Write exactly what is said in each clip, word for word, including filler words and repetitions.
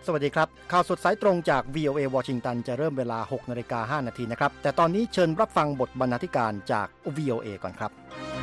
วัสดีครับข่าวสดสายตรงจาก วี โอ เอ วอชิงตันจะเริ่มเวลา หกนาฬิกาห้านาทีนะครับแต่ตอนนี้เชิญรับฟังบทบรรณาธิการจาก วี โอ เอ ก่อนครับ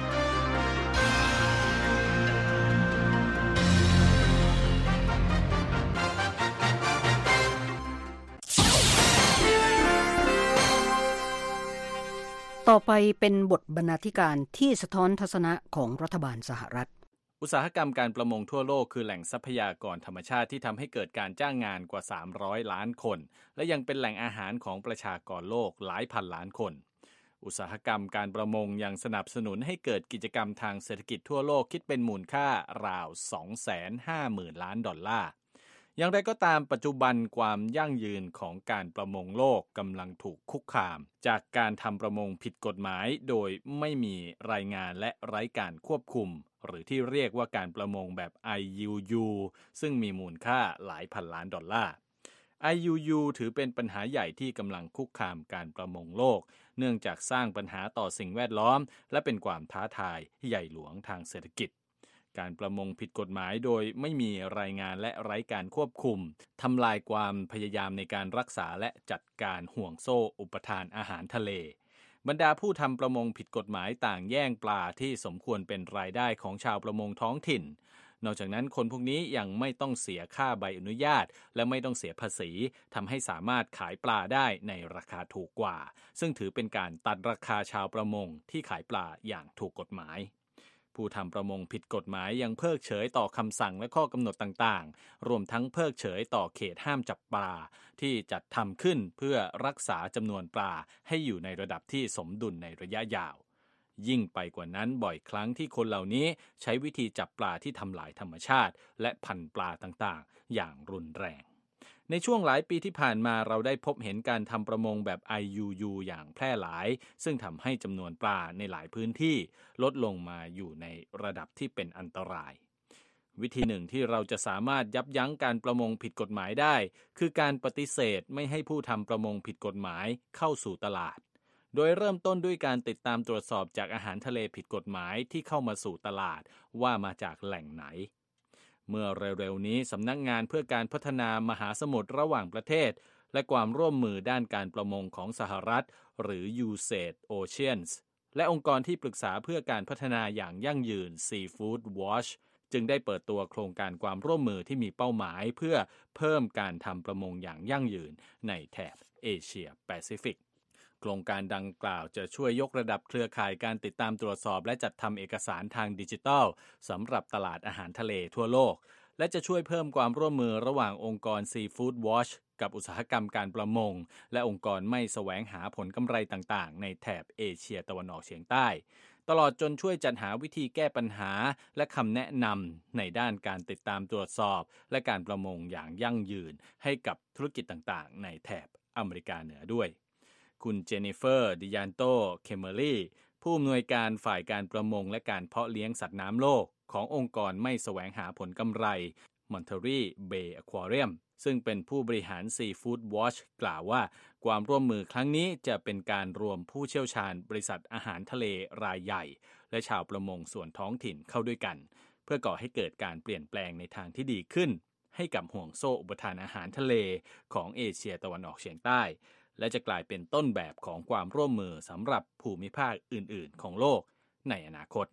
ต่อไปเป็นบทบรรณาธิการที่สะท้อนทัศนะของรัฐบาลสหรัฐอุตสาหกรรมการประมงทั่วโลกคือแหล่งทรัพยากรธรรมชาติที่ทำให้เกิดการจ้างงานกว่าสามร้อยล้านคนและยังเป็นแหล่งอาหารของประชากรโลกหลายพันล้านคนอุตสาหกรรมการประมงยังสนับสนุนให้เกิดกิจกรรมทางเศรษฐกิจทั่วโลกคิดเป็นมูลค่าราว สองแสนห้าหมื่น ล้านดอลลาร์อย่างไรก็ตามปัจจุบันความยั่งยืนของการประมงโลกกำลังถูกคุกคามจากการทำประมงผิดกฎหมายโดยไม่มีรายงานและไร้การควบคุมหรือที่เรียกว่าการประมงแบบ ไอ ยู ยู ซึ่งมีมูลค่าหลายพันล้านดอลลาร์ ไอ ยู ยู ถือเป็นปัญหาใหญ่ที่กำลังคุกคามการประมงโลกเนื่องจากสร้างปัญหาต่อสิ่งแวดล้อมและเป็นความท้าทายใหญ่หลวงทางเศรษฐกิจการประมงผิดกฎหมายโดยไม่มีรายงานและไร้การควบคุมทำลายความพยายามในการรักษาและจัดการห่วงโซ่อุปทานอาหารทะเลบรรดาผู้ทำประมงผิดกฎหมายต่างแย่งปลาที่สมควรเป็นรายได้ของชาวประมงท้องถิ่นนอกจากนั้นคนพวกนี้ยังไม่ต้องเสียค่าใบอนุญาตและไม่ต้องเสียภาษีทำให้สามารถขายปลาได้ในราคาถูกกว่าซึ่งถือเป็นการตัดราคาชาวประมงที่ขายปลาอย่างถูกกฎหมายผู้ทำประมงผิดกฎหมายยังเพิกเฉยต่อคำสั่งและข้อกำหนดต่างๆรวมทั้งเพิกเฉยต่อเขตห้ามจับปลาที่จัดทำขึ้นเพื่อรักษาจำนวนปลาให้อยู่ในระดับที่สมดุลในระยะยาวยิ่งไปกว่านั้นบ่อยครั้งที่คนเหล่านี้ใช้วิธีจับปลาที่ทำลายธรรมชาติและพันธุ์ปลาต่างๆอย่างรุนแรงในช่วงหลายปีที่ผ่านมาเราได้พบเห็นการทำประมงแบบ ไอ ยู ยู อย่างแพร่หลายซึ่งทำให้จำนวนปลาในหลายพื้นที่ลดลงมาอยู่ในระดับที่เป็นอันตรายวิธีหนึ่งที่เราจะสามารถยับยั้งการประมงผิดกฎหมายได้คือการปฏิเสธไม่ให้ผู้ทำประมงผิดกฎหมายเข้าสู่ตลาดโดยเริ่มต้นด้วยการติดตามตรวจสอบจากอาหารทะเลผิดกฎหมายที่เข้ามาสู่ตลาดว่ามาจากแหล่งไหนเมื่อเร็วๆนี้สำนักงานเพื่อการพัฒนามหาสมุทรระหว่างประเทศและความร่วมมือด้านการประมงของสหรัฐหรือ ยู เซด Oceans และองค์กรที่ปรึกษาเพื่อการพัฒนาอย่างยั่งยืน Seafood Watch จึงได้เปิดตัวโครงการความร่วมมือที่มีเป้าหมายเพื่อเพิ่มการทำประมงอย่างยั่งยืนในแถบเอเชียแปซิฟิกโครงการดังกล่าวจะช่วยยกระดับเครือข่ายการติดตามตรวจสอบและจัดทำเอกสารทางดิจิทัลสำหรับตลาดอาหารทะเลทั่วโลกและจะช่วยเพิ่มความร่วมมือระหว่างองค์กร Seafood Watch กับอุตสาหกรรมการประมงและองค์กรไม่แสวงหาผลกำไรต่างๆในแถบเอเชียตะวันออกเฉียงใต้ตลอดจนช่วยจัดหาวิธีแก้ปัญหาและคำแนะนำในด้านการติดตามตรวจสอบและการประมงอย่างยั่งยืนให้กับธุรกิจต่างๆในแถบอเมริกาเหนือด้วยคุณเจนนิเฟอร์ดิยันโตเคมเมอรี่ผู้อำนวยการฝ่ายการประมงและการเพาะเลี้ยงสัตว์น้ำโลกขององค์กรไม่แสวงหาผลกำไร Monterey Bay Aquarium ซึ่งเป็นผู้บริหาร Seafood Watch กล่าวว่าความร่วมมือครั้งนี้จะเป็นการรวมผู้เชี่ยวชาญบริษัทอาหารทะเลรายใหญ่และชาวประมงส่วนท้องถิ่นเข้าด้วยกันเพื่อก่อให้เกิดการเปลี่ยนแปลงในทางที่ดีขึ้นให้กับห่วงโซ่อุปทานอาหารทะเลของเอเชียตะวันออกเฉียงใต้และจะกลายเป็นต้นแบบของความร่วมมือสำหรับภูมิภาคอื่นๆของโลกในอนาคต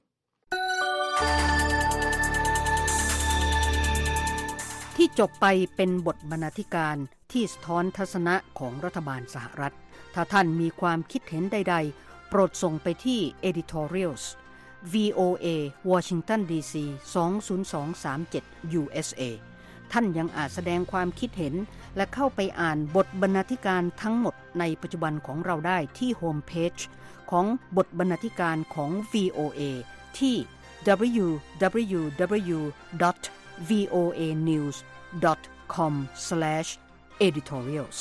ที่จบไปเป็นบทบรรณาธิการที่สะท้อนทัศนะของรัฐบาลสหรัฐถ้าท่านมีความคิดเห็นใดๆโปรดส่งไปที่ editorials วี โอ เอ Washington ดี ซี สอง ศูนย์ สอง สาม เจ็ด ยู เอส เอ ท่านยังอาจแสดงความคิดเห็นและเข้าไปอ่านบทบรรณาธิการทั้งหมดในปัจจุบันของเราได้ที่โฮมเพจของบทบรรณาธิการของ วี โอ เอ ที่ ดับเบิลยู ดับเบิลยู ดับเบิลยู ดอท วี โอ เอ นิวส์ ดอท คอม สแลช เอดิทอเรียลส์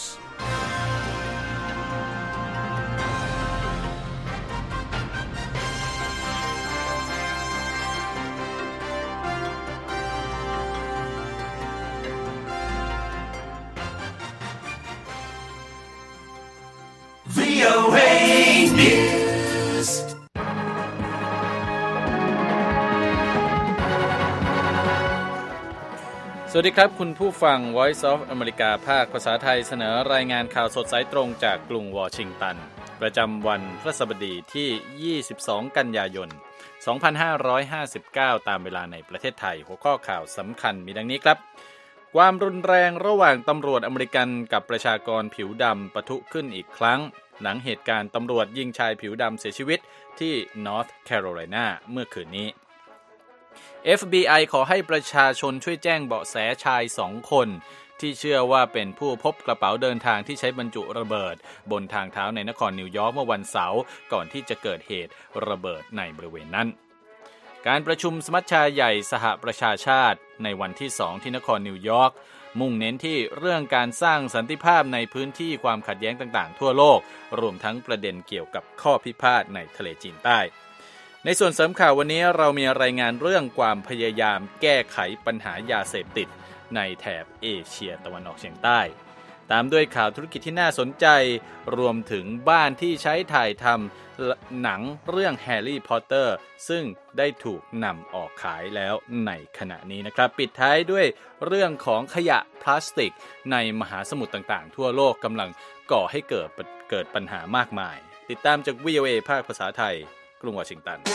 วี โอ เอ News สวัสดีครับคุณผู้ฟัง Voice of America ภาคภาษาไทยเสนอรายงานข่าวสดสายตรงจากกรุงวอชิงตันประจำวันพฤหัสบดีที่ยี่สิบสองกันยายนสองพันห้าร้อยห้าสิบเก้าตามเวลาในประเทศไทยหัวข้อข่าวสำคัญมีดังนี้ครับความรุนแรงระหว่างตำรวจอเมริกันกับประชากรผิวดำปะทุขึ้นอีกครั้งหลังเหตุการณ์ตำรวจยิงชายผิวดำเสียชีวิตที่ North Carolina เมื่อคืนนี้เอฟ บี ไอ ขอให้ประชาชนช่วยแจ้งเบาะแสชายสองคนที่เชื่อว่าเป็นผู้พบกระเป๋าเดินทางที่ใช้บรรจุระเบิดบนทางเท้าในนครนิวยอร์กเมื่อวันเสาร์ก่อนที่จะเกิดเหตุระเบิดในบริเวณนั้นการประชุมสมัชชาใหญ่สหประชาชาติในวันที่สองที่นครนิวยอร์กมุ่งเน้นที่เรื่องการสร้างสันติภาพในพื้นที่ความขัดแย้งต่างๆทั่วโลกรวมทั้งประเด็นเกี่ยวกับข้อพิพาทในทะเลจีนใต้ในส่วนเสริมข่าววันนี้เรามีรายงานเรื่องความพยายามแก้ไขปัญหายาเสพติดในแถบเอเชียตะวันออกเฉียงใต้ตามด้วยข่าวธุรกิจที่น่าสนใจรวมถึงบ้านที่ใช้ถ่ายทำหนังเรื่องแฮร์รี่พอตเตอร์ซึ่งได้ถูกนำออกขายแล้วในขณะนี้นะครับปิดท้ายด้วยเรื่องของขยะพลาสติกในมหาสมุทรต่างๆทั่วโลกกำลังก่อให้เกิดเกิดปัญหามากมายติดตามจาก วี โอ เอ ภาคภาษาไทยกรุงวอชิงตัน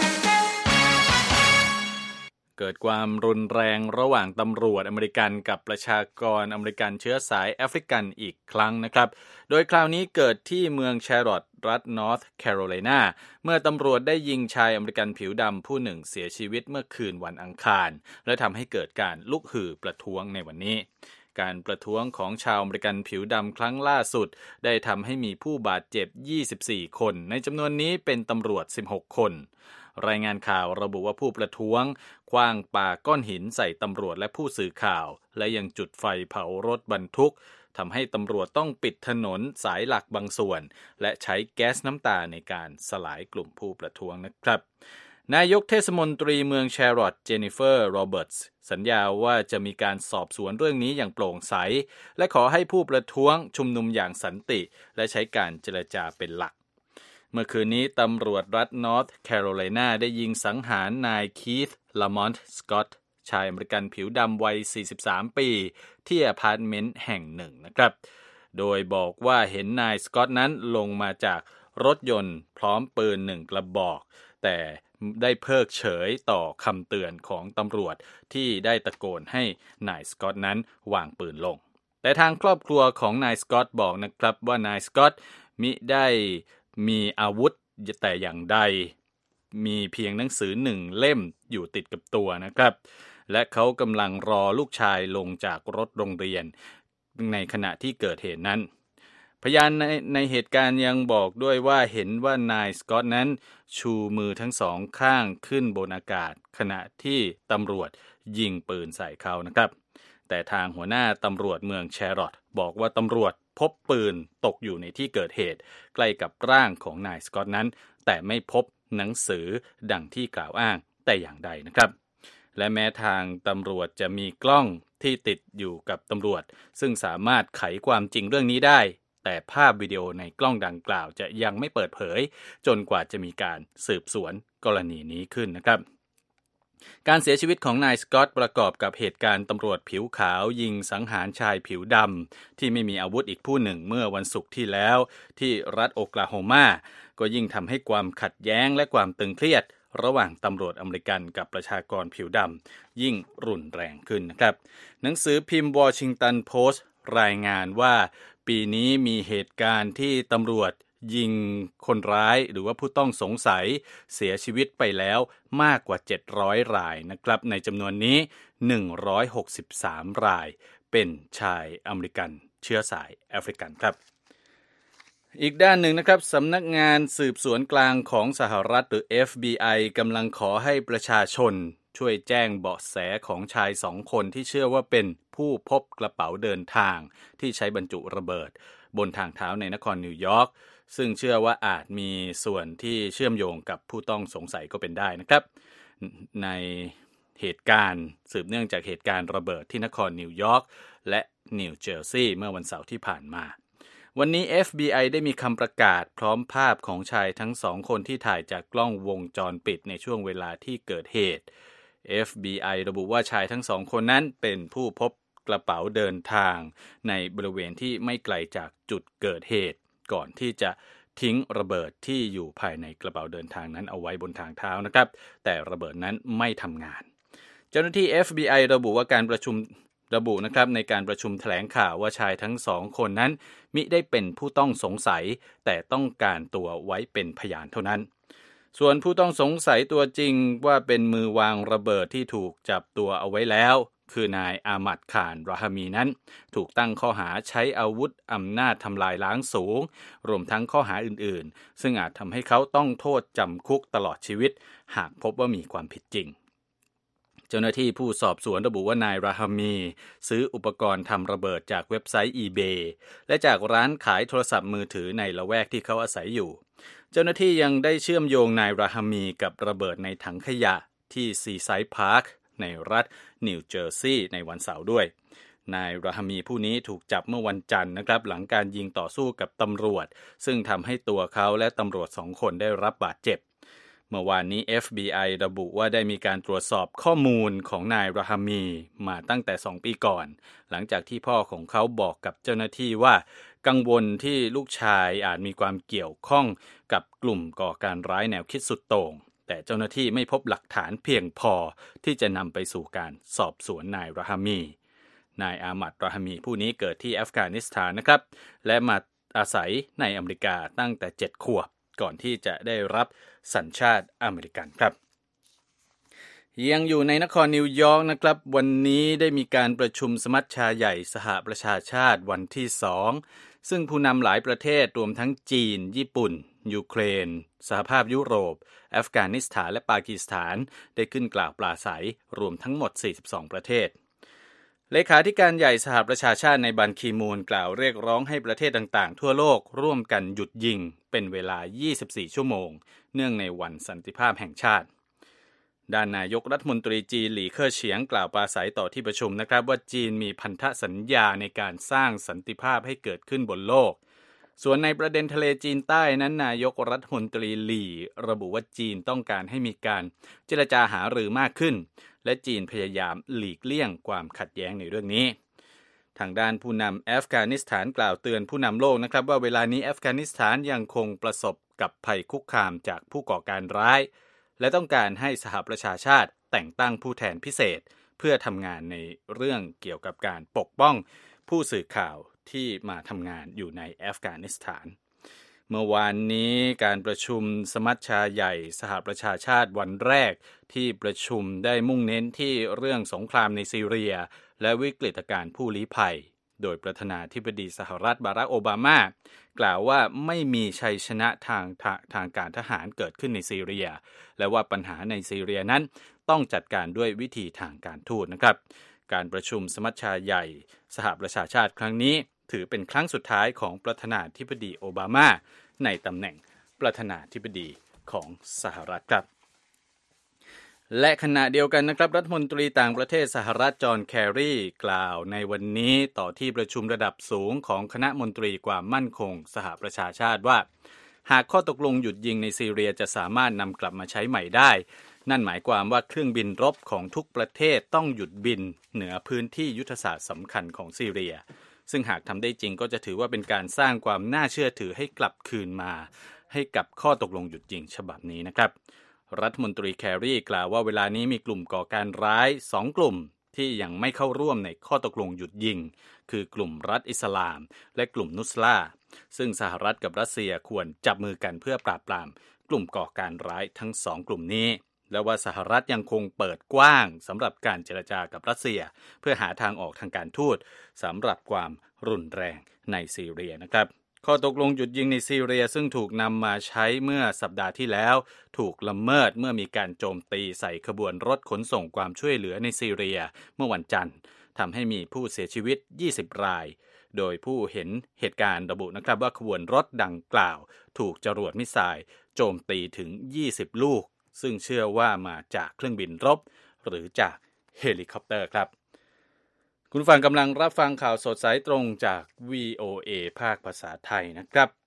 เกิดความรุนแรงระหว่างตำรวจอเมริกันกับประชากรอเมริกันเชื้อสายแอฟริกันอีกครั้งนะครับโดยคราวนี้เกิดที่เมืองแชร์ลอตต์รัฐนอร์ทแคโรไลนาเมื่อตำรวจได้ยิงชายอเมริกันผิวดำผู้หนึ่งเสียชีวิตเมื่อคืนวันอังคารและทำให้เกิดการลุกฮือประท้วงในวันนี้การประท้วงของชาวอเมริกันผิวดำครั้งล่าสุดได้ทำให้มีผู้บาดเจ็บยี่สิบสี่คนในจำนวนนี้เป็นตำรวจสิบหกคนรายงานข่าวระบุว่าผู้ประท้วงขว้างปาก้อนหินใส่ตำรวจและผู้สื่อข่าวและยังจุดไฟเผารถบรรทุกทำให้ตำรวจต้องปิดถนนสายหลักบางส่วนและใช้แก๊สน้ำตาในการสลายกลุ่มผู้ประท้วงนะครับนายกเทศมนตรีเมืองแชร์ลอตต์เจนนิเฟอร์โรเบิร์ตส์สัญญาว่าจะมีการสอบสวนเรื่องนี้อย่างโปร่งใสและขอให้ผู้ประท้วงชุมนุมอย่างสันติและใช้การเจรจาเป็นหลักเมื่อคืนนี้ตำรวจรัฐนอร์ทแคโรไลนาได้ยิงสังหารนายคีธลามอนต์สกอตต์ชายอเมริกันผิวดำวัยสี่สิบสามปีที่อพาร์ตเมนต์แห่งหนึ่งนะครับโดยบอกว่าเห็นนายสกอตต์นั้นลงมาจากรถยนต์พร้อมปืนหนึ่งกระบอกแต่ได้เพิกเฉยต่อคำเตือนของตำรวจที่ได้ตะโกนให้นายสกอตต์นั้นวางปืนลงแต่ทางครอบครัวของนายสกอตต์บอกนะครับว่านายสกอตต์มิได้มีอาวุธแต่อย่างใดมีเพียงหนังสือหนึ่งเล่มอยู่ติดกับตัวนะครับและเขากำลังรอลูกชายลงจากรถโรงเรียนในขณะที่เกิดเหตุนั้นพยานในในเหตุการณ์ยังบอกด้วยว่าเห็นว่านายสกอตต์นั้นชูมือทั้งสองข้างขึ้นบนอากาศขณะที่ตำรวจยิงปืนใส่เขานะครับแต่ทางหัวหน้าตำรวจเมืองแชร์ลอตต์บอกว่าตำรวจพบปืนตกอยู่ในที่เกิดเหตุใกล้กับร่างของนายสกอตต์นั้นแต่ไม่พบหนังสือดังที่กล่าวอ้างแต่อย่างใดนะครับและแม้ทางตำรวจจะมีกล้องที่ติดอยู่กับตำรวจซึ่งสามารถไขความจริงเรื่องนี้ได้แต่ภาพวิดีโอในกล้องดังกล่าวจะยังไม่เปิดเผยจนกว่าจะมีการสืบสวนกรณีนี้ขึ้นนะครับการเสียชีวิตของนายสกอตต์ประกอบกับเหตุการณ์ตำรวจผิวขาวยิงสังหารชายผิวดำที่ไม่มีอาวุธอีกผู้หนึ่งเมื่อวันศุกร์ที่แล้วที่รัฐโอคลาโฮมาก็ยิ่งทำให้ความขัดแย้งและความตึงเครียดระหว่างตำรวจอเมริกันกับประชากรผิวดำยิ่งรุนแรงขึ้นนะครับหนังสือพิมพ์วอชิงตันโพสต์รายงานว่าปีนี้มีเหตุการณ์ที่ตำรวจยิงคนร้ายหรือว่าผู้ต้องสงสัยเสียชีวิตไปแล้วมากกว่าเจ็ดร้อยรายนะครับในจำนวนนี้หนึ่งร้อยหกสิบสามรายเป็นชายอเมริกันเชื้อสายแอฟริกันครับอีกด้านหนึ่งนะครับสำนักงานสืบสวนกลางของสหรัฐหรือ เอฟ บี ไอ กำลังขอให้ประชาชนช่วยแจ้งเบาะแสของชายสองคนที่เชื่อว่าเป็นผู้พบกระเป๋าเดินทางที่ใช้บรรจุระเบิดบนทางเท้าในนครนิวยอร์กซึ่งเชื่อว่าอาจมีส่วนที่เชื่อมโยงกับผู้ต้องสงสัยก็เป็นได้นะครับในเหตุการณ์สืบเนื่องจากเหตุการณ์ระเบิดที่นครนิวยอร์กและนิวเจอร์ซีย์เมื่อวันเสาร์ที่ผ่านมาวันนี้ เอฟ บี ไอ ได้มีคำประกาศพร้อมภาพของชายทั้งสองคนที่ถ่ายจากกล้องวงจรปิดในช่วงเวลาที่เกิดเหตุเอฟ บี ไอ ระบุว่าชายทั้งสองคนนั้นเป็นผู้พบกระเป๋าเดินทางในบริเวณที่ไม่ไกลจากจุดเกิดเหตุก่อนที่จะทิ้งระเบิดที่อยู่ภายในกระเป๋าเดินทางนั้นเอาไว้บนทางเท้านะครับแต่ระเบิดนั้นไม่ทำงานเจ้าหน้าที่ เอฟ บี ไอ ระบุว่าการประชุมระบุนะครับในการประชุมแถลงข่าวว่าชายทั้งสองคนนั้นมิได้เป็นผู้ต้องสงสัยแต่ต้องการตัวไว้เป็นพยานเท่านั้นส่วนผู้ต้องสงสัยตัวจริงว่าเป็นมือวางระเบิดที่ถูกจับตัวเอาไว้แล้วคือนายอามัดข่านราฮามีนั้นถูกตั้งข้อหาใช้อาวุธอำนาจทำลายล้างสูงรวมทั้งข้อหาอื่นๆซึ่งอาจทำให้เขาต้องโทษจำคุกตลอดชีวิตหากพบว่ามีความผิดจริงเจ้าหน้าที่ผู้สอบสวนระบุว่านายราฮามีซื้ออุปกรณ์ทำระเบิดจากเว็บไซต์ eBay และจากร้านขายโทรศัพท์มือถือในละแวกที่เขาอาศัยอยู่เจ้าหน้าที่ยังได้เชื่อมโยงนายราฮามีกับระเบิดในถังขยะที่ซีไซด์พาร์คในรัฐนิวเจอร์ซีย์ในวันเสาร์ด้วยนายราฮามีผู้นี้ถูกจับเมื่อวันจันทร์นะครับหลังการยิงต่อสู้กับตำรวจซึ่งทำให้ตัวเขาและตำรวจสองคนได้รับบาดเจ็บเมื่อวานนี้ เอฟ บี ไอ ระบุว่าได้มีการตรวจสอบข้อมูลของนายราฮามีมาตั้งแต่สองปีก่อนหลังจากที่พ่อของเขาบอกกับเจ้าหน้าที่ว่ากังวลที่ลูกชายอาจมีความเกี่ยวข้องกับกลุ่มก่อการร้ายแนวคิดสุดโต่งแต่เจ้าหน้าที่ไม่พบหลักฐานเพียงพอที่จะนำไปสู่การสอบสวนนายราฮามีนายอามัดราฮามีผู้นี้เกิดที่อัฟกานิสถานนะครับและมาอาศัยในอเมริกาตั้งแต่เจ็ดขวบก่อนที่จะได้รับสัญชาติอเมริกันครับยังอยู่ในนครนิวยอร์กนะครับวันนี้ได้มีการประชุมสมัชชาใหญ่สหประชาชาติวันที่สองซึ่งผู้นำหลายประเทศรวมทั้งจีนญี่ปุ่นยูเครนสหภาพยุโรปอัฟกานิสถานและปากีสถานได้ขึ้นกล่าวปราศัยรวมทั้งหมดสี่สิบสองประเทศเลขาธิการใหญ่สหประชาชาติในบันคีมูนกล่าวเรียกร้องให้ประเทศต่างๆทั่วโลกร่วมกันหยุดยิงเป็นเวลายี่สิบสี่ชั่วโมงเนื่องในวันสันติภาพแห่งชาติด้านนายกรัฐมนตรีจีนหลี่เค่อเฉียงกล่าวปราศัยต่อที่ประชุมนะครับว่าจีนมีพันธสัญญาในการสร้างสันติภาพให้เกิดขึ้นบนโลกส่วนในประเด็นทะเลจีนใต้นั้นนายกรัฐมนตรีหลี่ระบุว่าจีนต้องการให้มีการเจรจาหารือมากขึ้นและจีนพยายามหลีกเลี่ยงความขัดแย้งในเรื่องนี้ทางด้านผู้นำอัฟกานิสถานกล่าวเตือนผู้นำโลกนะครับว่าเวลานี้อัฟกานิสถานยังคงประสบกับภัยคุกคามจากผู้ก่อการร้ายและต้องการให้สหประชาชาติแต่งตั้งผู้แทนพิเศษเพื่อทำงานในเรื่องเกี่ยวกับการปกป้องผู้สื่อข่าวที่มาทำงานอยู่ในอัฟกานิสถานเมื่อวานนี้การประชุมสมัชชาใหญ่สหประชาชาติวันแรกที่ประชุมได้มุ่งเน้นที่เรื่องสงครามในซีเรียและวิกฤตการณ์ผู้ลี้ภัยโดยประธานาธิบดีสหรัฐบารักโอบามากล่าวว่าไม่มีชัยชนะทางทางการทหารเกิดขึ้นในซีเรียและว่าปัญหาในซีเรียนั้นต้องจัดการด้วยวิธีทางการทูตนะครับการประชุมสมัชชาใหญ่สหประชาชาติครั้งนี้ถือเป็นครั้งสุดท้ายของประธานาธิบดีโอบามาในตำแหน่งประธานาธิบดีของสหรัฐครับและขณะเดียวกันนะครับรัฐมนตรีต่างประเทศสหรัฐจอห์นแครีกล่าวในวันนี้ต่อที่ประชุมระดับสูงของคณะมนตรีความมั่นคงสหประชาชาติว่าหากข้อตกลงหยุดยิงในซีเรียจะสามารถนำกลับมาใช้ใหม่ได้นั่นหมายความว่าเครื่องบินรบของทุกประเทศต้องหยุดบินเหนือพื้นที่ยุทธศาสตร์สำคัญของซีเรียซึ่งหากทำได้จริงก็จะถือว่าเป็นการสร้างความน่าเชื่อถือให้กลับคืนมาให้กับข้อตกลงหยุดยิงฉบับนี้นะครับรัฐมนตรีแครีกล่าวว่าเวลานี้มีกลุ่มก่อการร้ายสองกลุ่มที่ยังไม่เข้าร่วมในข้อตกลงหยุดยิงคือกลุ่มรัฐอิสลามและกลุ่มนุสราซึ่งสหรัฐกับรัสเซียควรจับมือกันเพื่อปราบปรามกลุ่มก่อการร้ายทั้งสองกลุ่มนี้และว่าสหรัฐยังคงเปิดกว้างสำหรับการเจรจากับรัสเซียเพื่อหาทางออกทางการทูตสำหรับความรุนแรงในซีเรียนะครับข้อตกลงหยุดยิงในซีเรียซึ่งถูกนำมาใช้เมื่อสัปดาห์ที่แล้วถูกละเมิดเมื่อมีการโจมตีใส่ขบวนรถขนส่งความช่วยเหลือในซีเรียเมื่อวันจันทร์ทำให้มีผู้เสียชีวิตยี่สิบรายโดยผู้เห็นเหตุการณ์ระบุนะครับว่าขบวนรถดังกล่าวถูกจรวดมิสไซล์โจมตีถึงยี่สิบลูกซึ่งเชื่อว่ามาจากเครื่องบินรบหรือจากเฮลิคอปเตอร์ครับคุณฟังกำลังรับฟังข่าวสดสายตรงจาก วี โอ เอ ภาคภาษาไทยนะครับ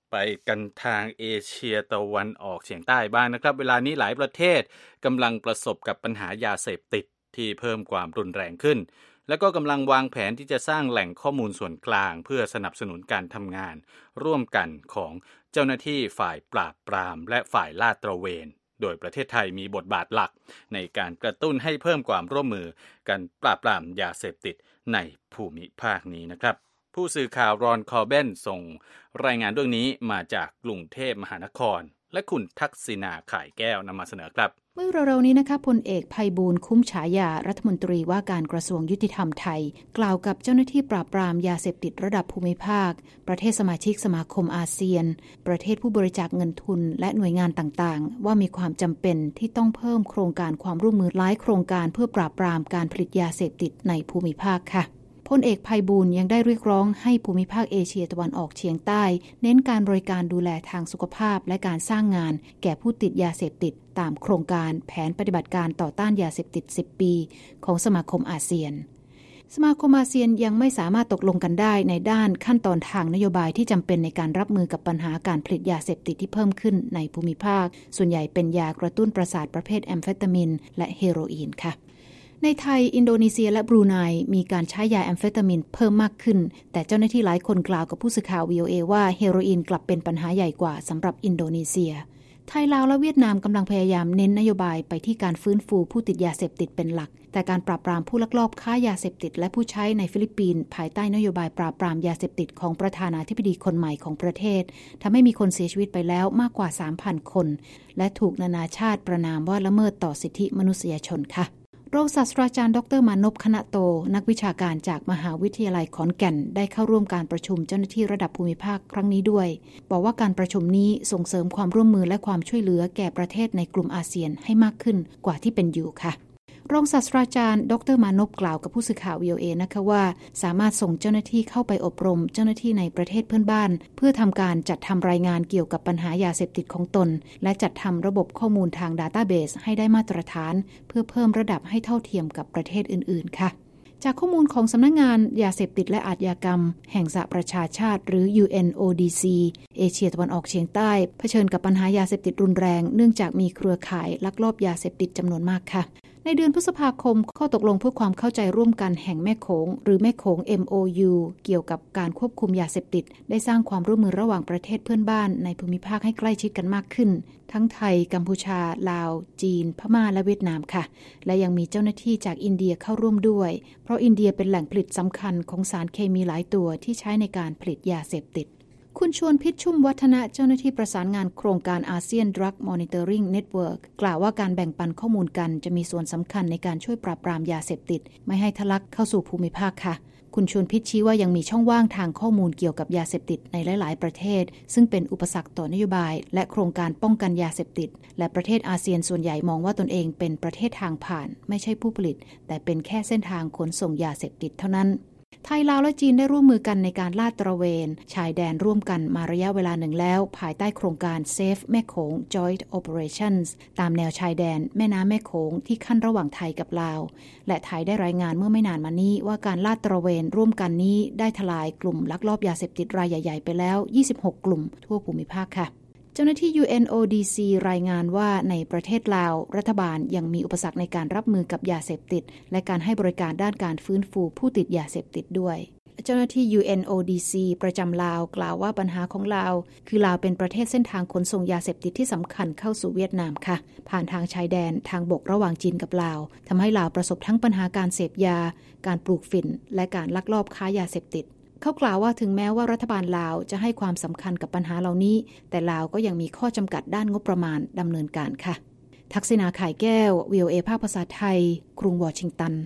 ไปกันทางเอเชียตะวันออกเฉียงใต้บ้าง นะครับเวลานี้หลายประเทศกำลังประสบกับปัญหายาเสพติดที่เพิ่มความรุนแรงขึ้นแล้วก็กำลังวางแผนที่จะสร้างแหล่งข้อมูลส่วนกลางเพื่อสนับสนุนการทำงานร่วมกันของเจ้าหน้าที่ฝ่ายปราบปรามและฝ่ายลาดตระเวนโดยประเทศไทยมีบทบาทหลักในการกระตุ้นให้เพิ่มความร่วมมือการปราบปรามยาเสพติดในภูมิภาคนี้นะครับผู้สื่อข่าวรอนคอร์เบนส่งรายงานเรื่องนี้มาจากกรุงเทพมหานครและคุณทักษิณาข่ายแก้วนำมาเสนอครับเมื่อเร็วๆนี้นะคะพลเอกไพบูลย์คุ้มฉายารัฐมนตรีว่าการกระทรวงยุติธรรมไทยกล่าวกับเจ้าหน้าที่ปราบปรามยาเสพติดระดับภูมิภาคประเทศสมาชิกสมาคมอาเซียนประเทศผู้บริจาคเงินทุนและหน่วยงานต่างๆว่ามีความจำเป็นที่ต้องเพิ่มโครงการความร่วมมือหลายโครงการเพื่อปราบปรามการผลิตยาเสพติดในภูมิภาคค่ะพลเอกไพบูลย์ยังได้เรียกร้องให้ภูมิภาคเอเชียตะวันออกเฉียงใต้เน้นการบริการดูแลทางสุขภาพและการสร้างงานแก่ผู้ติดยาเสพติดตามโครงการแผนปฏิบัติการต่อต้านยาเสพติดสิบปีของสมาคมอาเซียนสมาคมอาเซียนยังไม่สามารถตกลงกันได้ในด้านขั้นตอนทางนโยบายที่จำเป็นในการรับมือกับปัญหาการผลิตยาเสพติดที่เพิ่มขึ้นในภูมิภาคส่วนใหญ่เป็นยากระตุ้นประสาทประเภทแอมเฟตามินและเฮโรอีนค่ะในไทยอินโดนีเซียและบรูไนมีการใช้ยาแอมเฟตามินเพิ่มมากขึ้นแต่เจ้าหน้าที่หลายคนกล่าวกับผู้สื่อข่าว วี โอ เอ ว่าเฮโรอีนกลับเป็นปัญหาใหญ่กว่าสำหรับอินโดนีเซียไทยลาวและเวียดนามกำลังพยายามเน้นนโยบายไปที่การฟื้นฟูผู้ติดยาเสพติดเป็นหลักแต่การปราบปรามผู้ลักลอบค้ายาเสพติดและผู้ใช้ในฟิลิปปินส์ภายใต้นโยบายปราบปรามยาเสพติดของประธานาธิบดีคนใหม่ของประเทศทำให้มีคนเสียชีวิตไปแล้วมากกว่า สามพัน คนและถูกนานาชาติประณามว่าละเมิดต่อสิทธิมนุษยชนค่ะรองศาสตราจารย์ดรมานพคณโตนักวิชาการจากมหาวิทยาลัยขอนแก่นได้เข้าร่วมการประชุมเจ้าหน้าที่ระดับภูมิภาคครั้งนี้ด้วยบอกว่าการประชุมนี้ส่งเสริมความร่วมมือและความช่วยเหลือแก่ประเทศในกลุ่มอาเซียนให้มากขึ้นกว่าที่เป็นอยู่ค่ะรองศาสตราจารย์ดรมานพกล่าวกับผู้สื่อข่าว วี โอ เอ นะคะว่าสามารถส่งเจ้าหน้าที่เข้าไปอบรมเจ้าหน้าที่ในประเทศเพื่อนบ้านเพื่อทำการจัดทำรายงานเกี่ยวกับปัญหายาเสพติดของตนและจัดทำระบบข้อมูลทางดาต้าเบสให้ได้มาตรฐานเพื่อเพิ่มระดับให้เท่าเทียมกับประเทศอื่นๆค่ะจากข้อมูลของสำนักงานยาเสพติดและอาชญากรรมแห่งสหประชาชาติหรือ ยู เอ็น โอ ดี ซี เอเชียตะวันออกเฉียงใต้เผชิญกับปัญหายาเสพติดรุนแรงเนื่องจากมีเครือข่ายลักลอบยาเสพติดจำนวนมากค่ะในเดือนพฤษภาคมข้อตกลงเพื่อความเข้าใจร่วมกันแห่งแม่โขงหรือแม่โขง เอ็ม โอ ยู เกี่ยวกับการควบคุมยาเสพติดได้สร้างความร่วมมือระหว่างประเทศเพื่อนบ้านในภูมิภาคให้ใกล้ชิดกันมากขึ้นทั้งไทยกัมพูชาลาวจีนพม่าและเวียดนามค่ะและยังมีเจ้าหน้าที่จากอินเดียเข้าร่วมด้วยเพราะอินเดียเป็นแหล่งผลิตสำคัญของสารเคมีหลายตัวที่ใช้ในการผลิตยาเสพติดคุณชวนพิชชุ่มวัฒนะเจ้าหน้าที่ประสานงานโครงการอาเซียน Drug Monitoring Network กล่าวว่าการแบ่งปันข้อมูลกันจะมีส่วนสำคัญในการช่วยปราบปรามยาเสพติดไม่ให้ทะลักเข้าสู่ภูมิภาคค่ะคุณชวนพิชชี้ว่ายังมีช่องว่างทางข้อมูลเกี่ยวกับยาเสพติดในหลายๆประเทศซึ่งเป็นอุปสรรคต่อนโยบายและโครงการป้องกันยาเสพติดและประเทศอาเซียนส่วนใหญ่มองว่าตนเองเป็นประเทศทางผ่านไม่ใช่ผู้ผลิตแต่เป็นแค่เส้นทางขนส่งยาเสพติดเท่านั้นไทยลาวและจีนได้ร่วมมือกันในการลาดตระเวนชายแดนร่วมกันมาระยะเวลาหนึ่งแล้วภายใต้โครงการ Safe แม่โขง Joint Operations ตามแนวชายแดนแม่น้ำแม่โขงที่ขั้นระหว่างไทยกับลาวและไทยได้รายงานเมื่อไม่นานมานี้ว่าการลาดตระเวนร่วมกันนี้ได้ทลายกลุ่มลักลอบยาเสพติดรายใหญ่ๆไปแล้วยี่สิบหกกลุ่มทั่วภูมิภาคค่ะเจ้าหน้าที่ ยู เอ็น โอ ดี ซี รายงานว่าในประเทศลาวรัฐบาลยังมีอุปสรรคในการรับมือกับยาเสพติดและการให้บริการด้านการฟื้นฟูผู้ติดยาเสพติดด้วยเจ้าหน้าที่ ยู เอ็น โอ ดี ซี ประจำลาวกล่าวว่าปัญหาของลาวคือลาวเป็นประเทศเส้นทางขนส่งยาเสพติดที่สำคัญเข้าสู่เวียดนามค่ะผ่านทางชายแดนทางบกระหว่างจีนกับลาวทำให้ลาวประสบทั้งปัญหาการเสพยาการปลูกฝิ่นและการลักลอบค้ายาเสพติดเขากล่าวว่าถึงแม้ว่ารัฐบาลลาวจะให้ความสำคัญกับปัญหาเหล่านี้แต่ลาวก็ยังมีข้อจำกัดด้านงบประมาณดำเนินการค่ะทักษิณาข่ายแก้ว วี โอ เอ ภาคภาษาไทยกรุงวอชิงตัน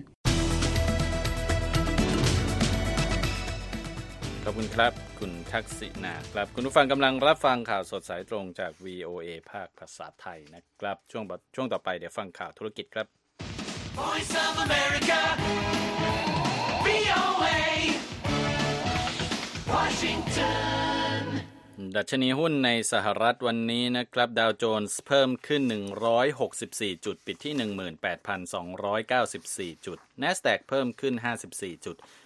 ขอบคุณครับคุณทักษิณาครับคุณผู้ฟังกำลังรับฟังข่าวสดสายตรงจาก วี โอ เอ ภาคภาษาไทยนะครับช่วงช่วงต่อไปเดี๋ยวฟังข่าวธุรกิจครับ Voice of America วี โอ เอ Washington ดัชนีหุ้นในสหรัฐวันนี้นะครับดาวโจนส์เพิ่มขึ้นหนึ่งร้อยหกสิบสี่จุดปิดที่ หนึ่งหมื่นแปดพันสองร้อยเก้าสิบสี่ จุด NASDAQ เพิ่มขึ้นห้าสิบสี่จุด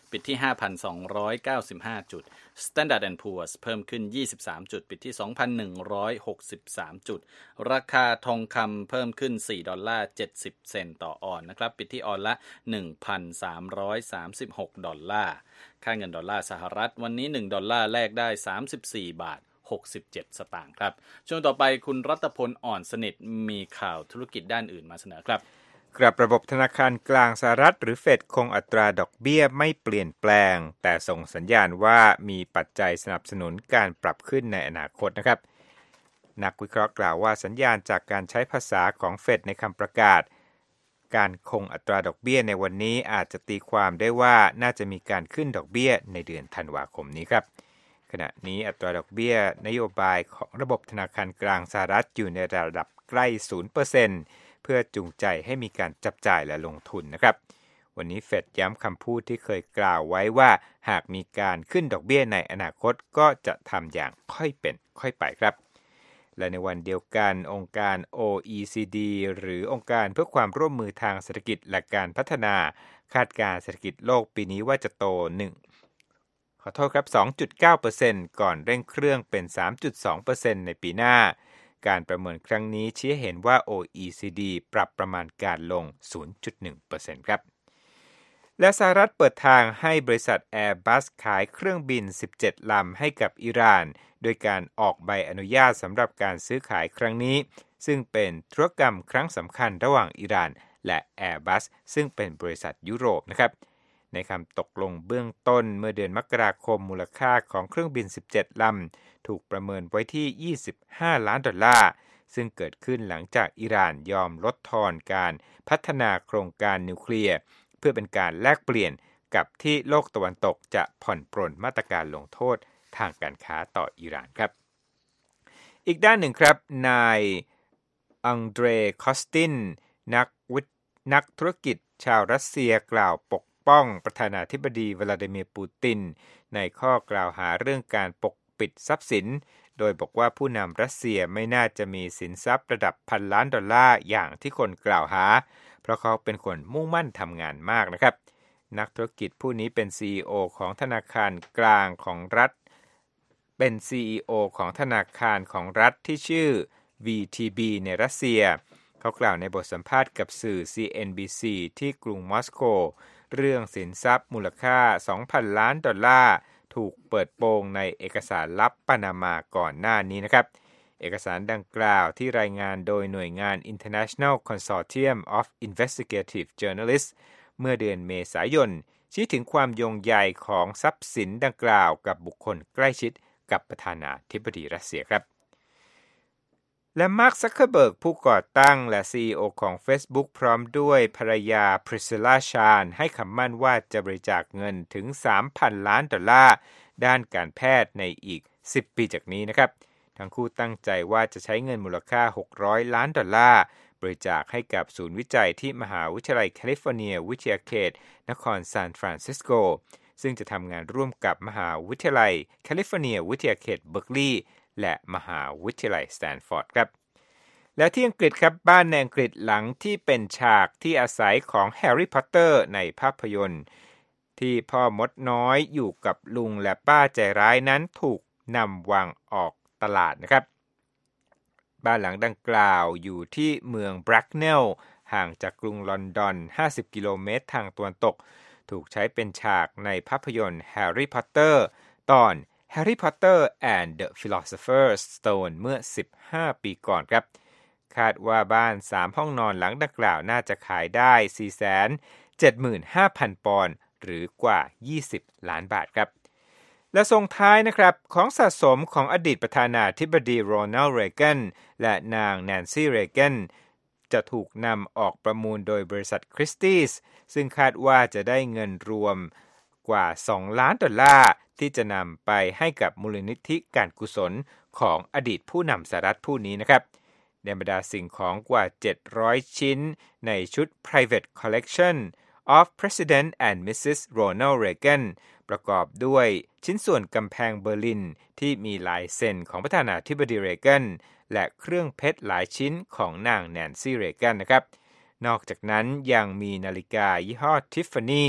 ปิดที่ ห้าพันสองร้อยเก้าสิบห้า จุด Standard แอนด์ Poor's เพิ่มขึ้นยี่สิบสามจุดปิดที่ สองพันหนึ่งร้อยหกสิบสาม จุดราคาทองคำเพิ่มขึ้นสี่ดอลลาร์เจ็ดสิบเซนต์ต่อออนซ์นะครับปิดที่ออนละ หนึ่งพันสามร้อยสามสิบหก ดอลลาร์ค่าเงินดอลลาร์สหรัฐวันนี้หนึ่งดอลลาร์แลกได้สามสิบสี่บาทหกสิบเจ็ดสตางค์ครับช่วงต่อไปคุณรัตพลอ่อนสนิทมีข่าวธุรกิจด้านอื่นมาเสนอครับกลับระบบธนาคารกลางสหรัฐหรือเฟดคงอัตราดอกเบี้ยไม่เปลี่ยนแปลงแต่ส่งสัญญาณว่ามีปัจจัยสนับสนุนการปรับขึ้นในอนาคตนะครับนักวิเคราะห์กล่าวว่าสัญญาณจากการใช้ภาษาของเฟดในคำประกาศการคงอัตราดอกเบี้ยในวันนี้อาจจะตีความได้ว่าน่าจะมีการขึ้นดอกเบี้ยในเดือนธันวาคมนี้ครับขณะนี้อัตราดอกเบี้ยนโยบายของระบบธนาคารกลางสหรัฐอยู่ในระดับใกล้ ศูนย์เปอร์เซ็นต์ เพื่อจูงใจให้มีการจับจ่ายและลงทุนนะครับวันนี้เฟดย้ำคำพูดที่เคยกล่าวไว้ว่าหากมีการขึ้นดอกเบี้ยในอนาคตก็จะทำอย่างค่อยเป็นค่อยไปครับและในวันเดียวกันองค์การ โอ อี ซี ดี หรือองค์การเพื่อความร่วมมือทางเศรษฐกิจและการพัฒนาคาดการณ์เศรษฐกิจโลกปีนี้ว่าจะโตหนึ่งขอโทษครับ สองจุดเก้าเปอร์เซ็นต์ ก่อนเร่งเครื่องเป็น สามจุดสองเปอร์เซ็นต์ ในปีหน้าการประเมินครั้งนี้ชี้เห็นว่า โอ อี ซี ดี ปรับประมาณการลง ศูนย์จุดหนึ่งเปอร์เซ็นต์ ครับและสหรัฐเปิดทางให้บริษัท Airbus ขายเครื่องบินสิบเจ็ดลำให้กับอิหร่านโดยการออกใบอนุญาตสำหรับการซื้อขายครั้งนี้ซึ่งเป็นธุรกรรมครั้งสำคัญระหว่างอิหร่านและ Airbus ซึ่งเป็นบริษัทยุโรปนะครับในคำตกลงเบื้องต้นเมื่อเดือนมกราคมมูลค่าของเครื่องบินสิบเจ็ดลำถูกประเมินไว้ที่ยี่สิบห้าล้านดอลลาร์ซึ่งเกิดขึ้นหลังจากอิหร่านยอมลดทอนการพัฒนาโครงการนิวเคลียร์เพื่อเป็นการแลกเปลี่ยนกับที่โลกตะวันตกจะผ่อนปรนมาตรการลงโทษทางการค้าต่ออิหร่านครับอีกด้านหนึ่งครับนายอังเดรคอสตินนักวินักธุรกิจชาวรัสเซียกล่าวปกป้องประธานาธิบดีวลาดิเมียร์ปูตินในข้อกล่าวหาเรื่องการปกปิดทรัพย์สินโดยบอกว่าผู้นำรัสเซียไม่น่าจะมีสินทรัพย์ระดับพันล้านดอลลาร์อย่างที่คนกล่าวหาเพราะเขาเป็นคนมุ่งมั่นทำงานมากนะครับนักธุรกิจผู้นี้เป็น ซี อี โอ ของธนาคารกลางของรัฐเป็น ซี อี โอ ของธนาคารของรัฐที่ชื่อ วี ที บี ในรัสเซียเขากล่าวในบทสัมภาษณ์กับสื่อ ซี เอ็น บี ซี ที่กรุงมอสโกเรื่องสินทรัพย์มูลค่า สองพันล้านดอลลาร์ถูกเปิดโปงในเอกสารลับปานามาก่อนหน้านี้นะครับเอกสารดังกล่าวที่รายงานโดยหน่วยงาน International Consortium of Investigative Journalists เมื่อเดือนเมษายนชี้ถึงความโยงใยของทรัพย์สินดังกล่าวกับบุคคลใกล้ชิดกับประธานาธิบดีรัสเซียครับและมาร์ค ซักเคอร์เบิร์กผู้ก่อตั้งและ ซี อี โอ ของ Facebook พร้อมด้วยภรรยาพริสซิลลา ชาญให้คำมั่นว่าจะบริจาคเงินถึง สามพันล้านดอลลาร์ด้านการแพทย์ในอีกสิบปีจากนี้นะครับทั้งคู่ตั้งใจว่าจะใช้เงินมูลค่าหกร้อยล้านดอลลาร์บริจาคให้กับศูนย์วิจัยที่มหาวิทยาลัยแคลิฟอร์เนียวิทยาเขตนครซานฟรานซิสโกซึ่งจะทำงานร่วมกับมหาวิทยาลัยแคลิฟอร์เนียวิทยาเขตเบิร์กลีย์และมหาวิทยาลัยสแตนฟอร์ดครับและที่อังกฤษครับบ้านในอังกฤษหลังที่เป็นฉากที่อาศัยของแฮร์รี่พอตเตอร์ในภาพยนตร์ที่พ่อมดน้อยอยู่กับลุงและป้าใจร้ายนั้นถูกนำวางออกตลาดนะครับบ้านหลังดังกล่าวอยู่ที่เมืองแบร็กเนลห่างจากกรุงลอนดอนห้าสิบกิโลเมตรทางตะวันตกถูกใช้เป็นฉากในภาพยนตร์แฮร์รี่พอตเตอร์ตอน Harry Potter and the Philosopher's Stone เมื่อสิบห้าปีก่อนครับคาดว่าบ้านสามห้องนอนหลังดังกล่าวน่าจะขายได้ สี่แสนเจ็ดหมื่นห้าพัน ปอนด์หรือกว่ายี่สิบล้านบาทครับและส่งท้ายนะครับของสะสมของอดีตประธานาธิบดีโรนัลด์ เรแกนและนางแนนซี่ เรแกนจะถูกนำออกประมูลโดยบริษัทคริสตี้สซึ่งคาดว่าจะได้เงินรวมกว่าสองล้านดอลลาร์ที่จะนำไปให้กับมูลนิธิการกุศลของอดีตผู้นำสหรัฐผู้นี้นะครับในบรรดาสิ่งของกว่าเจ็ดร้อยชิ้นในชุด Private Collection of President and มิสซิส Ronald Reagan ประกอบด้วยชิ้นส่วนกำแพงเบอร์ลินที่มีลายเซ็นของประธานาธิบดีเรแกนและเครื่องเพชรหลายชิ้นของนางแนนซี่ เรแกนนะครับนอกจากนั้นยังมีนาฬิกายี่ห้อ Tiffany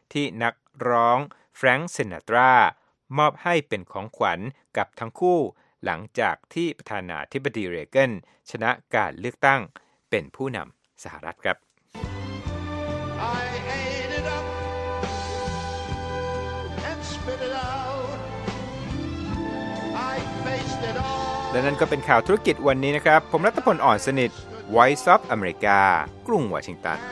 ที่นักร้องแฟรงค์ ซินาตรามอบให้เป็นของขวัญกับทั้งคู่หลังจากที่ประธานาธิบดีเรเกนชนะการเลือกตั้งเป็นผู้นำสหรัฐครับและนั่นก็เป็นข่าวธุรกิจวันนี้นะครับผมรัตพลอ่อนสนิท Voice of America กรุงวอชิงตัน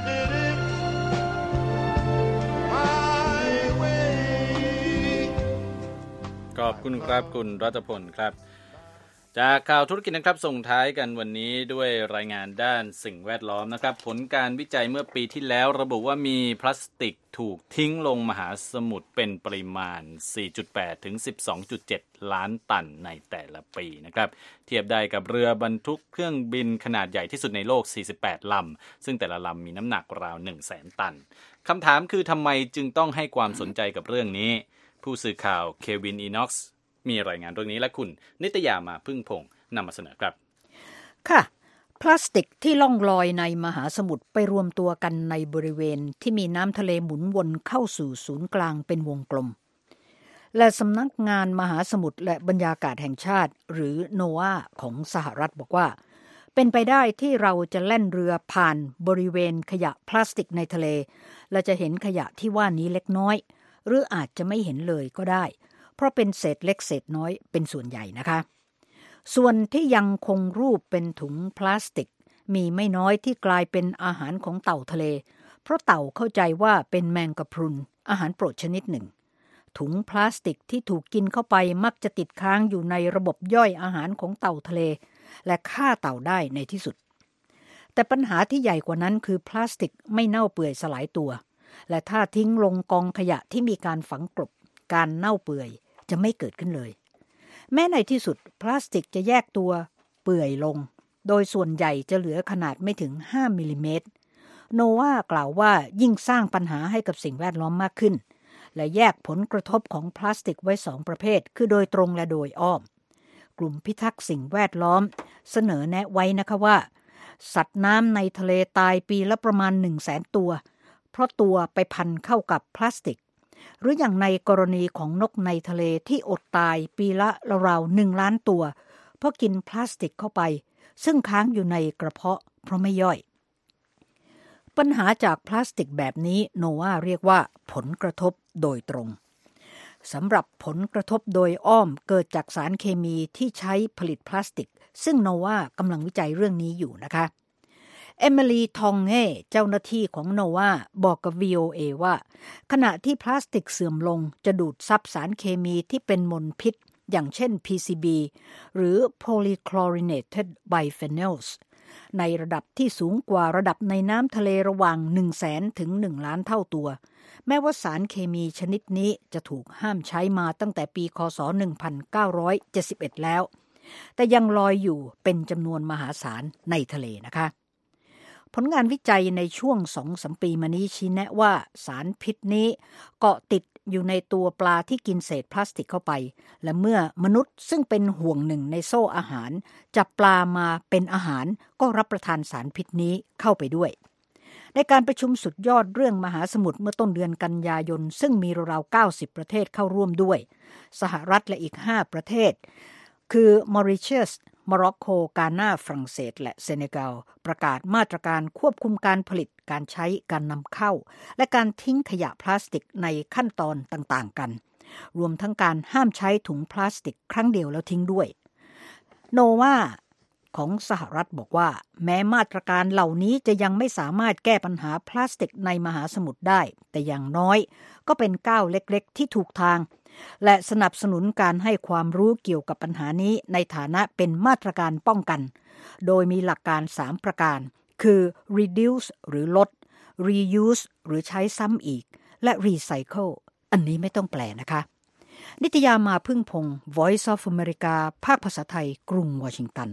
ขอบคุณครับคุณรัตพลครับจากข่าวธุรกิจนะครับส่งท้ายกันวันนี้ด้วยรายงานด้านสิ่งแวดล้อมนะครับผลการวิจัยเมื่อปีที่แล้วระบุว่ามีพลาสติกถูกทิ้งลงมหาสมุทรเป็นปริมาณ สี่จุดแปด ถึง สิบสองจุดเจ็ด ล้านตันในแต่ละปีนะครับเทียบได้กับเรือบรรทุกเครื่องบินขนาดใหญ่ที่สุดในโลกสี่สิบแปดลำซึ่งแต่ละลำมีน้ำหนักราว หนึ่งแสน ตันคำถามคือทำไมจึงต้องให้ความสนใจกับเรื่องนี้ผู้สื่อข่าวเควินอีน็อกซ์มีรายงานเรื่องนี้และคุณนิตยามาพึ่งพงษ์นำมาเสนอครับค่ะพลาสติกที่ล่องลอยในมหาสมุทรไปรวมตัวกันในบริเวณที่มีน้ำทะเลหมุนวนเข้าสู่ศูนย์กลางเป็นวงกลมและสำนักงานมหาสมุทรและบรรยากาศแห่งชาติหรือโนวาของสหรัฐบอกว่าเป็นไปได้ที่เราจะแล่นเรือผ่านบริเวณขยะพลาสติกในทะเลและจะเห็นขยะที่ว่านี้เล็กน้อยหรืออาจจะไม่เห็นเลยก็ได้เพราะเป็นเศษเล็กเศษน้อยเป็นส่วนใหญ่นะคะส่วนที่ยังคงรูปเป็นถุงพลาสติกมีไม่น้อยที่กลายเป็นอาหารของเต่าทะเลเพราะเต่าเข้าใจว่าเป็นแมงกะพรุนอาหารโปรดชนิดหนึ่งถุงพลาสติกที่ถูกกินเข้าไปมักจะติดค้างอยู่ในระบบย่อยอาหารของเต่าทะเลและฆ่าเต่าได้ในที่สุดแต่ปัญหาที่ใหญ่กว่านั้นคือพลาสติกไม่เน่าเปื่อยสลายตัวและถ้าทิ้งลงกองขยะที่มีการฝังกลบการเน่าเปื่อยจะไม่เกิดขึ้นเลยแม้ในที่สุดพลาสติกจะแยกตัวเปื่อยลงโดยส่วนใหญ่จะเหลือขนาดไม่ถึงห้ามิลลิเมตรโนวากล่าวว่ายิ่งสร้างปัญหาให้กับสิ่งแวดล้อมมากขึ้นและแยกผลกระทบของพลาสติกไว้สองประเภทคือโดยตรงและโดยอ้อมกลุ่มพิทักษ์สิ่งแวดล้อมเสนอแนะไว้นะคะว่าสัตว์น้ำในทะเลตายปีละประมาณ หนึ่งแสน ตัวเพราะตัวไปพันเข้ากับพลาสติกหรืออย่างในกรณีของนกในทะเลที่อดตายปีละราวๆหนึ่งล้านตัวเพราะกินพลาสติกเข้าไปซึ่งค้างอยู่ในกระเพาะเพราะไม่ย่อยปัญหาจากพลาสติกแบบนี้โนวาเรียกว่าผลกระทบโดยตรงสำหรับผลกระทบโดยอ้อมเกิดจากสารเคมีที่ใช้ผลิตพลาสติกซึ่งโนวากำลังวิจัยเรื่องนี้อยู่นะคะเอมิลีทองเง่เจ้าหน้าที่ของโนวาบอกกับ วี โอ เอ ว่าขณะที่พลาสติกเสื่อมลงจะดูดซับสารเคมีที่เป็นมลพิษอย่างเช่น พี ซี บี หรือ Polychlorinated Biphenyls ในระดับที่สูงกว่าระดับในน้ำทะเลระหว่าง หนึ่งแสน ถึง หนึ่ง ล้านเท่าตัวแม้ว่าสารเคมีชนิดนี้จะถูกห้ามใช้มาตั้งแต่ปีค.ศ. หนึ่งพันเก้าร้อยเจ็ดสิบเอ็ดแล้วแต่ยังลอยอยู่เป็นจำนวนมหาศาลในทะเลนะคะผลงานวิจัยในช่วง สองถึงสาม ปีมานี้ชี้แนะว่าสารพิษนี้เกาะติดอยู่ในตัวปลาที่กินเศษพลาสติกเข้าไปและเมื่อมนุษย์ซึ่งเป็นห่วงหนึ่งในโซ่อาหารจับปลามาเป็นอาหารก็รับประทานสารพิษนี้เข้าไปด้วยในการประชุมสุดยอดเรื่องมหาสมุทรเมื่อต้นเดือนกันยายนซึ่งมีราวๆเก้าสิบประเทศเข้าร่วมด้วยสหรัฐและอีกห้าประเทศคือมอริเชียสโมร็อกโกกาน่าฝรั่งเศสและเซเนกัลประกาศมาตรการควบคุมการผลิตการใช้การนำเข้าและการทิ้งขยะพลาสติกในขั้นตอนต่างๆกันรวมทั้งการห้ามใช้ถุงพลาสติกครั้งเดียวแล้วทิ้งด้วยโนวาของสหรัฐบอกว่าแม้มาตรการเหล่านี้จะยังไม่สามารถแก้ปัญหาพลาสติกในมหาสมุทรได้แต่อย่างน้อยก็เป็นก้าวเล็กๆที่ถูกทางและสนับสนุนการให้ความรู้เกี่ยวกับปัญหานี้ในฐานะเป็นมาตรการป้องกันโดยมีหลักการสามประการคือ reduce หรือลด reuse หรือใช้ซ้ำอีกและ recycle อันนี้ไม่ต้องแปลนะคะนิตยามาพึ่งพงษ์ Voice of America ภาคภาษาไทยกรุงวอชิงตัน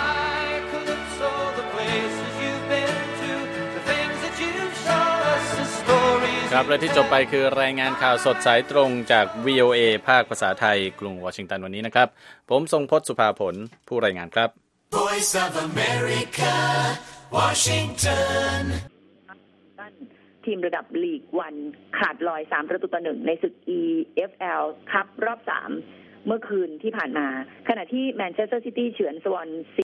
ครับและที่จบไปคือรายงานข่าวสดสายตรงจาก วี โอ เอ ภาคภาษาไทยกรุงวอชิงตันวันนี้นะครับผมทรงพจน์สุภาผลผู้รายงานครับ Voice of America Washington ทีมระดับลีกวันขาดลอยสามประตูต่อหนึ่งในศึก อี เอฟ แอล คัพรอบสามเมื่อคืนที่ผ่านมาขณะที่แมนเชสเตอร์ซิตี้เฉือนสวอน